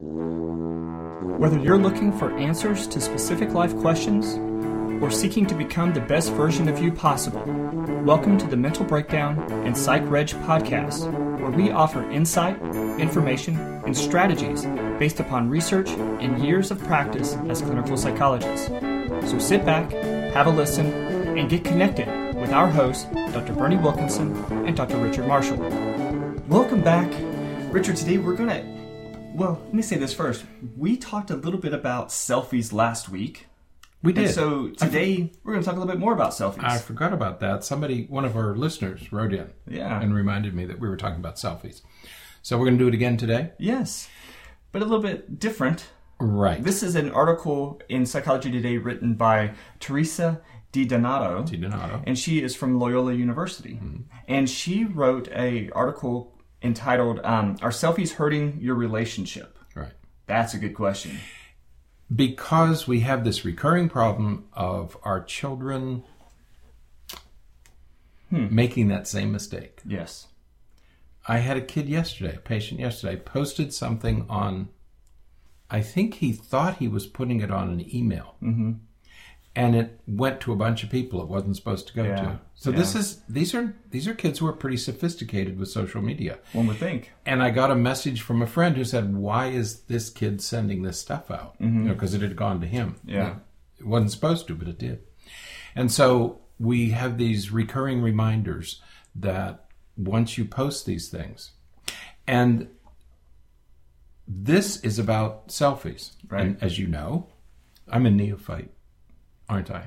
Whether you're looking for answers to specific life questions or seeking to become the best version of you possible, welcome to the Mental Breakdown and Psych Reg podcast, where we offer insight, information, and strategies based upon research and years of practice as clinical psychologists. So sit back, have a listen, and get connected with our hosts, Dr. Bernie Wilkinson and Dr. Richard Marshall. Welcome back. Richard, today we're going to, let me say this first. We talked a little bit about selfies last week. We did. And so today we're going to talk a little bit more about selfies. I forgot about that. One of our listeners wrote in and reminded me that we were talking about selfies. So we're going to do it again today? Yes, but a little bit different. Right. This is an article in Psychology Today written by Teresa DiDonato. And she is from Loyola University. Mm-hmm. And she wrote an article entitled, Are Selfies Hurting Your Relationship? Right. That's a good question. Because we have this recurring problem of our children making that same mistake. Yes. I had a patient yesterday, posted something on, I think he thought he was putting it on an email. Mm-hmm. And it went to a bunch of people it wasn't supposed to go to. So these are kids who are pretty sophisticated with social media. One would think. And I got a message from a friend who said, "Why is this kid sending this stuff out?" Because it had gone to him. Yeah, it wasn't supposed to, but it did. And so we have these recurring reminders that once you post these things, and this is about selfies. Right. And as you know, I'm a neophyte. Aren't I?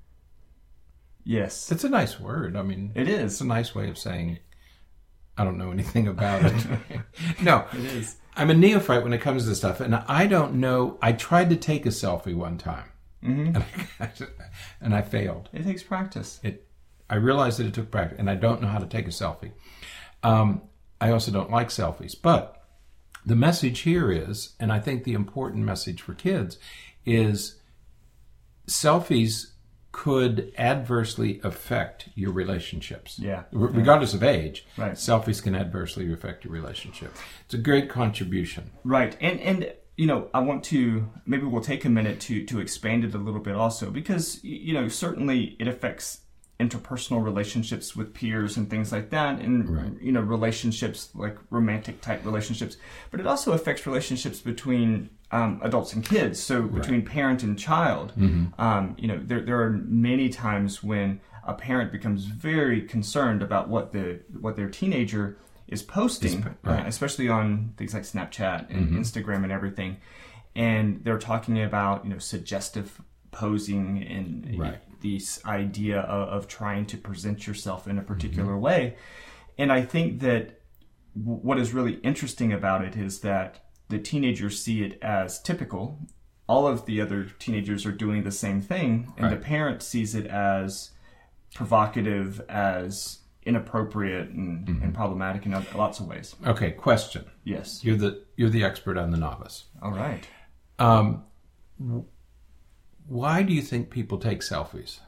Yes. It's a nice word. I mean, it is. It's a nice way of saying I don't know anything about it. No, it is. I'm a neophyte when it comes to this stuff, and I don't know. I tried to take a selfie one time, and I failed. It takes practice. I realized that it took practice, and I don't know how to take a selfie. I also don't like selfies, but the message here is, and I think the important message for kids is, selfies could adversely affect your relationships. Yeah. Regardless of age, right. Selfies can adversely affect your relationship. It's a great contribution. Right. And I want to, maybe we'll take a minute to expand it a little bit also, because, certainly it affects interpersonal relationships with peers and things like that, and, right. Relationships like romantic type relationships, but it also affects relationships between adults and kids, so between parent and child. Mm-hmm. There are many times when a parent becomes very concerned about what their teenager is posting, especially on things like Snapchat and Instagram and everything, and they're talking about suggestive posing and this idea of trying to present yourself in a particular way. And I think that what is really interesting about it is that the teenagers see it as typical. All of the other teenagers are doing the same thing, and the parent sees it as provocative, as inappropriate, and problematic in lots of ways. Okay, question. Yes. You're the expert on the novice. All right. Why do you think people take selfies?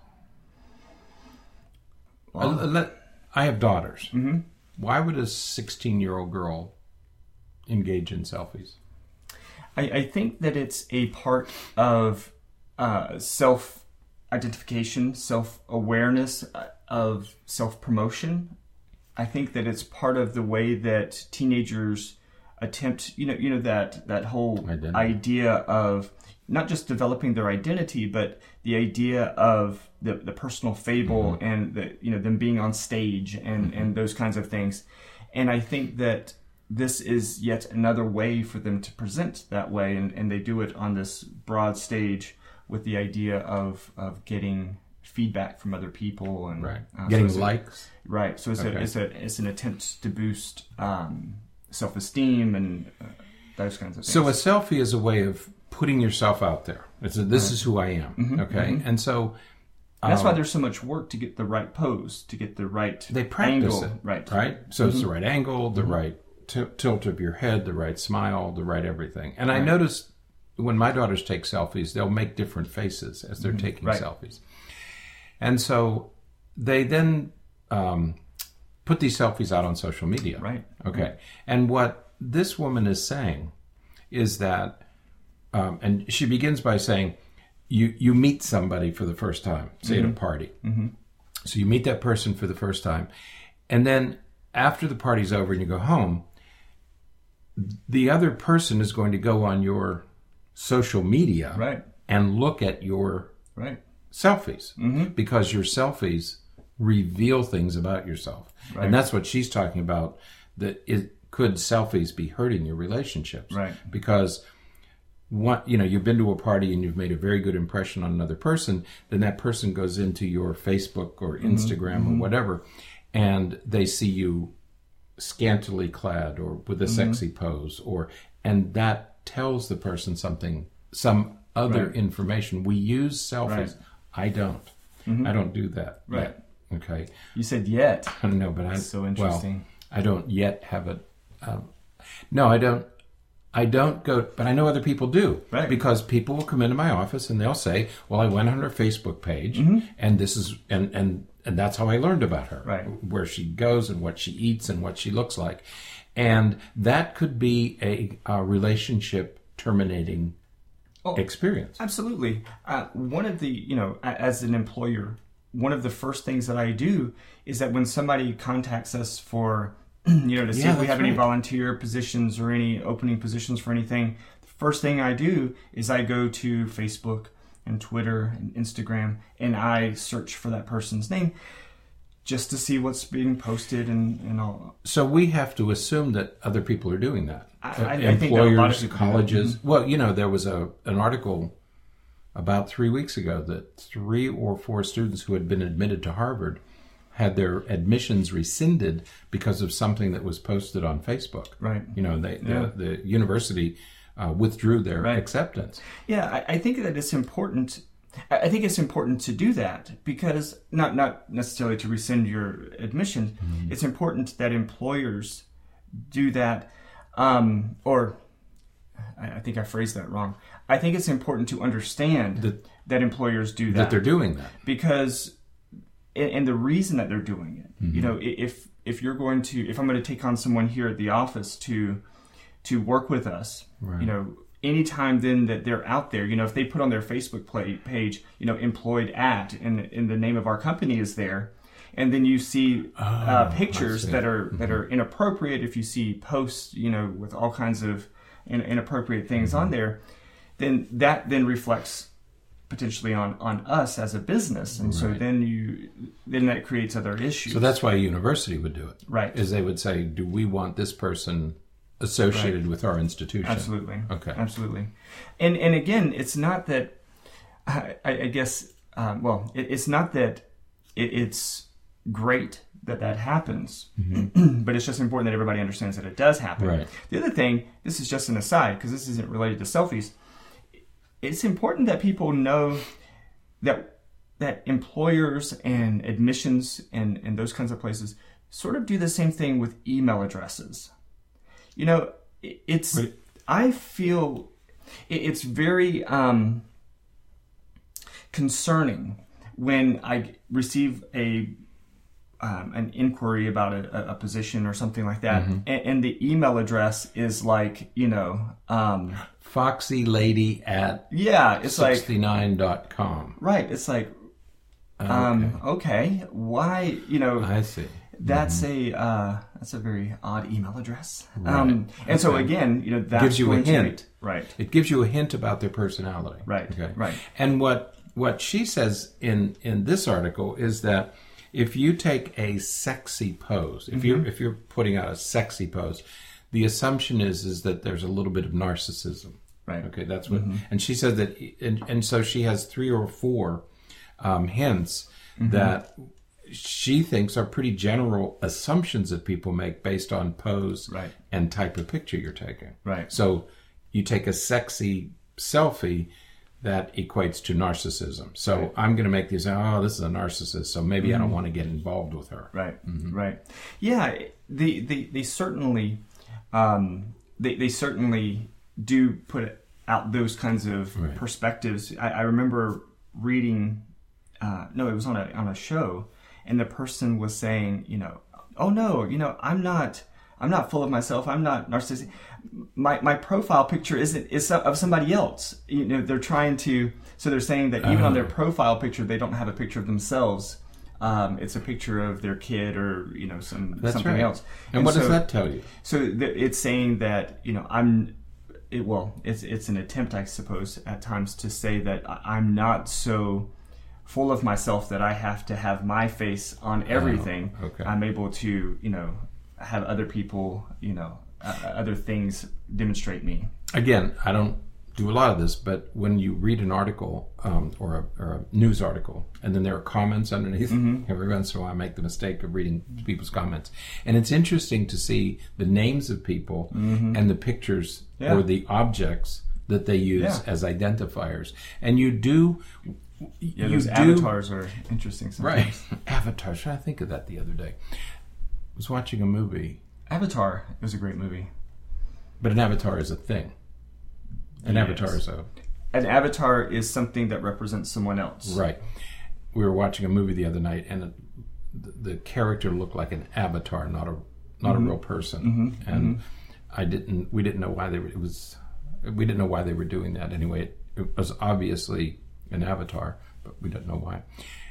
Well, I have daughters. Mm-hmm. Why would a 16-year-old girl engage in selfies? I think that it's a part of self-identification, self-awareness, of self-promotion. I think that it's part of the way that teenagers attempt, that whole idea of not just developing their identity, but the idea of the personal fable and them being on stage and those kinds of things. And I think that this is yet another way for them to present that way, and they do it on this broad stage with the idea of getting feedback from other people and getting likes. Right. So it's an attempt to boost self-esteem and those kinds of things. So a selfie is a way of putting yourself out there. This is who I am. Mm-hmm, okay, and so that's why there's so much work to get the right pose, to get the right they practice angle. Right. So it's the right angle, the right tilt of your head, the right smile, the right everything. And I noticed when my daughters take selfies, they'll make different faces as they're taking selfies. And so they then put these selfies out on social media. Right. Okay. And what this woman is saying is that, and she begins by saying, you meet somebody for the first time, say at a party. Mm-hmm. So you meet that person for the first time, and then after the party's over and you go home, the other person is going to go on your social media right. and look at your right. selfies, mm-hmm. because your selfies reveal things about yourself. Right. And that's what she's talking about, that could selfies be hurting your relationships? Right. Because you've been to a party and you've made a very good impression on another person, then that person goes into your Facebook or Instagram mm-hmm. or whatever, and they see you scantily clad or with a mm-hmm. sexy pose, and that tells the person some other right. information. We use selfies. Right. I don't. Mm-hmm. I don't do that. Right. Yet. Okay. You said yet. I don't know, but That's so interesting. Well, I don't yet have it. No, I don't. I don't go, but I know other people do. Right. Because people will come into my office and they'll say, "Well, I went on her Facebook page, mm-hmm. and this is and that's how I learned about her, right? Where she goes and what she eats and what she looks like," and that could be a relationship terminating experience. Absolutely. One of the as an employer, one of the first things that I do is that when somebody contacts us for to see if we have any volunteer positions or any opening positions for anything, the first thing I do is I go to Facebook and Twitter and Instagram and I search for that person's name just to see what's being posted and all. So we have to assume that other people are doing that. I Employers, think that a lot of people colleges. Mm-hmm. Well, there was an article about 3 weeks ago that 3 or 4 students who had been admitted to Harvard had their admissions rescinded because of something that was posted on Facebook. Right. The university withdrew their acceptance. Yeah, I think that it's important. I think it's important to do that because not necessarily to rescind your admission. Mm-hmm. It's important that employers do that. Or I think I phrased that wrong. I think it's important to understand that employers do that. That they're doing that. Because, and the reason that they're doing it, mm-hmm. If I'm going to take on someone here at the office to work with us, right. Anytime then that they're out there, if they put on their Facebook page, employed at, and the name of our company is there, and then you see pictures that are mm-hmm. that are inappropriate. If you see posts, with all kinds of inappropriate things mm-hmm. on there, then that reflects potentially on us as a business, and so then that creates other issues. So that's why a university would do it, right? Is they would say, "Do we want this person associated with our institution?" Absolutely. Okay. Absolutely. And again, it's not that. I guess. It's not that it's great that happens, mm-hmm. but it's just important that everybody understands that it does happen. Right. The other thing, this is just an aside because this isn't related to selfies. It's important that people know that employers and admissions and those kinds of places sort of do the same thing with email addresses. I feel it's very concerning when I receive an inquiry about a position or something like that, mm-hmm. and the email address is like, Foxy Lady at it's 69.com. Right. It's like, okay, why, I see. That's mm-hmm. That's a very odd email address. Right. And so again, that gives you a hint. Right. It gives you a hint about their personality. Right. Okay. Right. And what she says in this article is that if you take a sexy pose, if mm-hmm. you're putting out a sexy pose, the assumption is that there's a little bit of narcissism. Right. Okay, that's what. Mm-hmm. And she said that, and so she has 3 or 4 hints mm-hmm. that she thinks are pretty general assumptions that people make based on pose and type of picture you're taking. Right. So you take a sexy selfie, that equates to narcissism. So I'm going to make this is a narcissist, so maybe mm-hmm. I don't want to get involved with her. Right. Mm-hmm. Right. Yeah. They certainly they certainly do put out those kinds of perspectives. I remember reading. It was on a show, and the person was saying, oh no, I'm I'm not full of myself. I'm not narcissistic. My profile picture is of somebody else. You know, they're trying to. So they're saying that even on their profile picture, they don't have a picture of themselves. It's a picture of their kid or, you know, something else. And what does that tell you? So it's saying that, you know, it's an attempt, I suppose, at times to say that I'm not so full of myself that I have to have my face on everything. Oh, okay. I'm able to, you know, have other people, you know, other things demonstrate me. Again, I don't do a lot of this, but when you read an article or a news article, and then there are comments underneath, every once in a while I make the mistake of reading people's comments. And it's interesting to see the names of people and the pictures or the objects that they use as identifiers. And you do... those avatars are interesting sometimes. Right. Avatar. Should I think of that the other day? I was watching a movie. Avatar. It was a great movie. But an avatar is a thing. An avatar is An avatar is something that represents someone else. Right. We were watching a movie the other night, and the character looked like an avatar, not a real person. And we didn't know why we didn't know why they were doing that. Anyway, it was obviously an avatar, but we don't know why.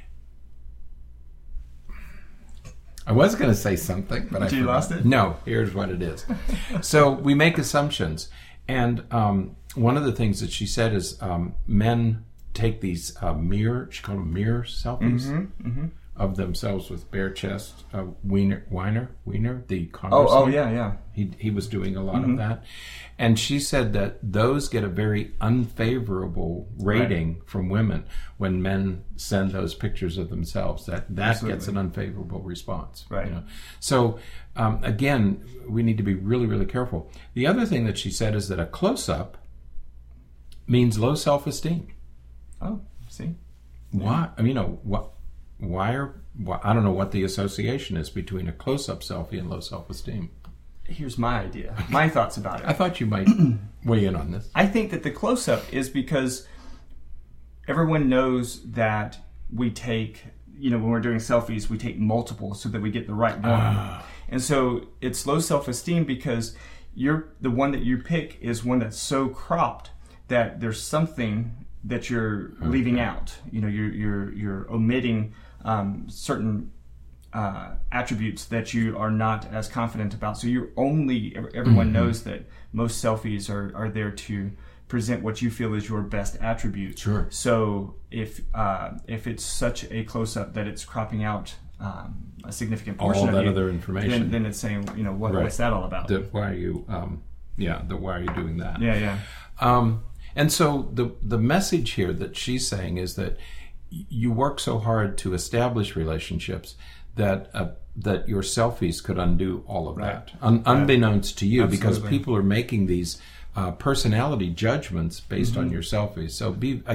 I was going to say something, but you lost it? No, here's what it is. So we make assumptions. And one of the things that she said is men take these she called them mirror selfies of themselves with bare chest. Weiner, the congressman. Yeah. He was doing a lot of that. And she said that those get a very unfavorable rating from women when men send those pictures of themselves. That gets an unfavorable response. Right. You know? So, again, we need to be really, really careful. The other thing that she said is that a close-up means low self-esteem. Oh, see? Why? I mean, you know, why I don't know what the association is between a close-up selfie and low self-esteem. Here's my idea, my thoughts about it. I thought you might weigh in on this. I think that the close-up is because everyone knows that we take, you know, when we're doing selfies, we take multiple so that we get the right one. And so it's low self-esteem because the one that you pick is one that's so cropped that there's something that you're leaving out. You know, you're omitting certain attributes that you are not as confident about. So everyone knows that most selfies are there to present what you feel is your best attribute. Sure. So if it's such a close-up that it's cropping out a significant portion all of that you, other information, then it's saying, you know, what's that all about? Why are you doing that? Yeah. And so the message here that she's saying is that you work so hard to establish relationships that your selfies could undo all of that, unbeknownst to you. Absolutely. Because people are making these personality judgments based on your selfies. So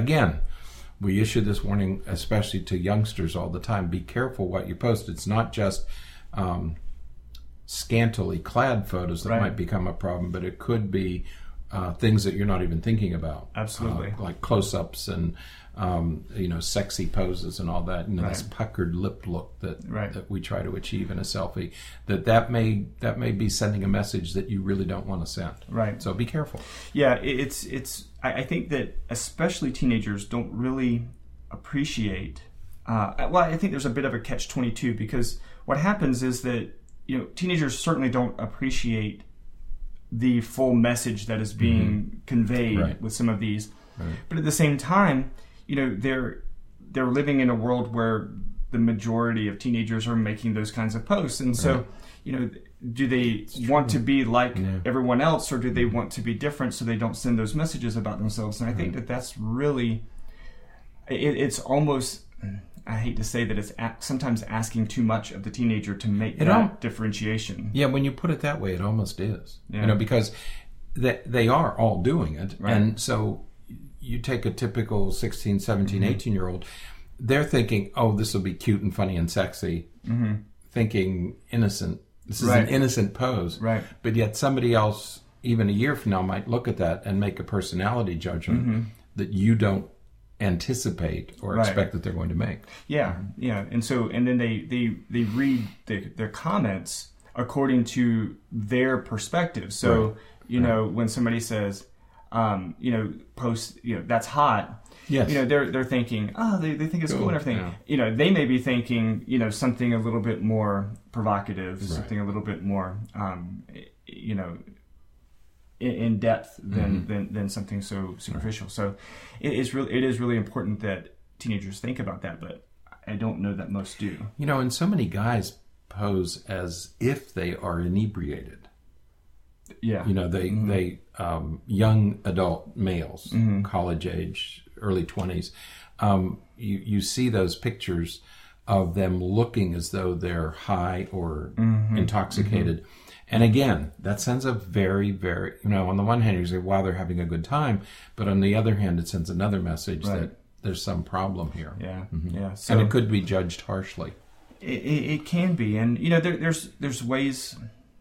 we issue this warning, especially to youngsters all the time. Be careful what you post. It's not just scantily clad photos that might become a problem, but it could be things that you're not even thinking about. Absolutely. Like close-ups and sexy poses and all that, and this puckered lip look that we try to achieve in a selfie. That may be sending a message that you really don't want to send. Right. So be careful. Yeah, I think that especially teenagers don't really appreciate. I think there's a bit of a catch-22 because what happens is that teenagers certainly don't appreciate the full message that is being conveyed with some of these, but at the same time, they're living in a world where the majority of teenagers are making those kinds of posts, and so do they want to be like everyone else, or do they want to be different so they don't send those messages about themselves? And I think that's really it's almost, I hate to say that it's sometimes asking too much of the teenager to make that differentiation. Yeah, when you put it that way, it almost is. Yeah. Because they are all doing it, and so you take a typical 16, 17, 18-year-old, they're thinking, oh, this will be cute and funny and sexy, thinking innocent. This is an innocent pose. Right. But yet somebody else, even a year from now, might look at that and make a personality judgment that you don't anticipate or expect that they're going to make. Yeah. And then they read their comments according to their perspective. So, you know, when somebody says, you know, post, you know, that's hot. Yes. You know, they're thinking, oh, they think it's cool and everything. Yeah. You know, they may be thinking, you know, something a little bit more provocative, something a little bit more, you know, in depth than something so superficial. So it is really important that teenagers think about that, but I don't know that most do. You know, and so many guys pose as if they are inebriated. Yeah. You know, they young adult males, college age, early 20s, you see those pictures of them looking as though they're high or intoxicated. And again, that sends a very, very, you know, on the one hand, you say, wow, they're having a good time. But on the other hand, it sends another message that there's some problem here. Yeah, yeah. So, and it could be judged harshly. It can be. And, you know, there's ways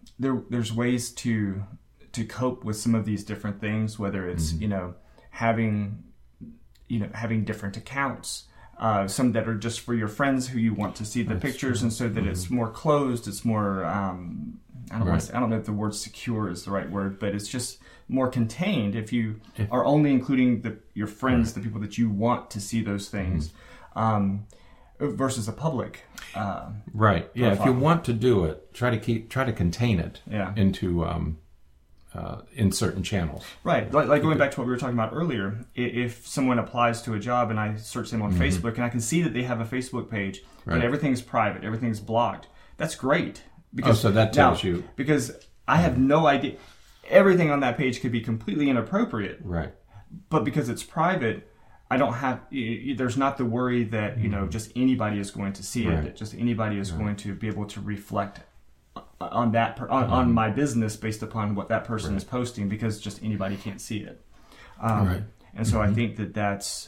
to cope with some of these different things, whether it's, you know, having different accounts, some that are just for your friends who you want to see the pictures, and so that it's more closed, it's more, I don't know if the word secure is the right word, but it's just more contained if you are only including your friends, the people that you want to see those things, versus a public. Right. Yeah. Profile. If you want to do it, try to contain it into in certain channels. Right. Like going back to what we were talking about earlier, if someone applies to a job and I search them on Facebook and I can see that they have a Facebook page, but everything's private, everything's blocked, that's great. Because, so that tells you. Because I have no idea. Everything on that page could be completely inappropriate. Right. But because it's private, I don't have, there's not the worry that, you know, just anybody is going to see it. That just anybody is going to be able to reflect on that, on my business based upon what that person is posting, because just anybody can't see it. And so I think that's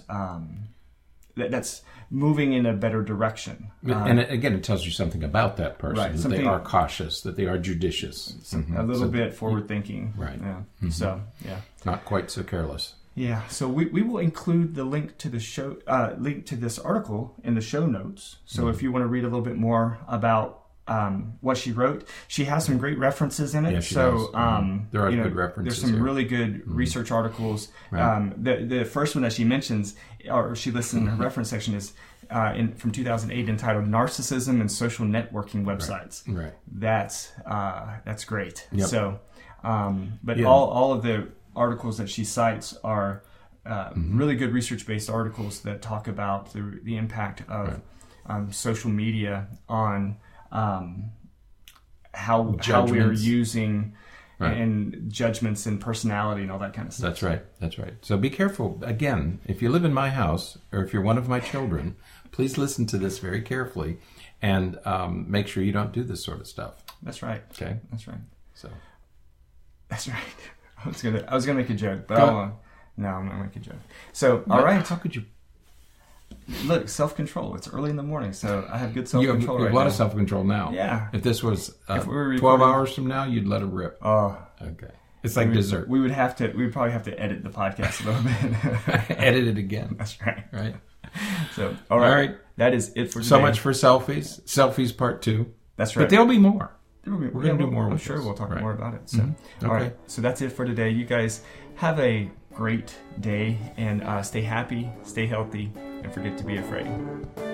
moving in a better direction. And again, it tells you something about that person, that they are cautious, that they are judicious. A little bit forward-thinking. Right. Yeah. So, yeah. Not quite so careless. Yeah. So we will include the link to the show, link to this article in the show notes. So if you want to read a little bit more about what she wrote, she has some great references in it. Yeah, she does. There are good references. There's some really good research articles. Right. The first one that she mentions, or she lists in her reference section, is from 2008, entitled "Narcissism and Social Networking Websites." Right. That's great. Yep. So, but all of the articles that she cites are really good research-based articles that talk about the impact of social media on how we are using and judgments and personality and all that kind of stuff. That's right. So be careful. Again, if you live in my house or if you're one of my children, please listen to this very carefully and make sure you don't do this sort of stuff. That's right. Okay. That's right. So. That's right. I was gonna make a joke, but no, I'm not gonna make a joke. So, all right. How could you? Look, self-control. It's early in the morning, so I have good self-control. You have a lot of self-control now. Yeah. If this was 12 hours from now, you'd let it rip. Oh. Okay. It's like dessert. We would probably have to edit the podcast a little bit. Edit it again. That's right. Right. So, all right. That is it for today. So much for selfies. Selfies part 2. That's right. But there'll be more. We're going to do more. I'm sure we'll talk more about it. So, all right. So that's it for today. You guys have a great day and stay happy, stay healthy, and forget to be afraid.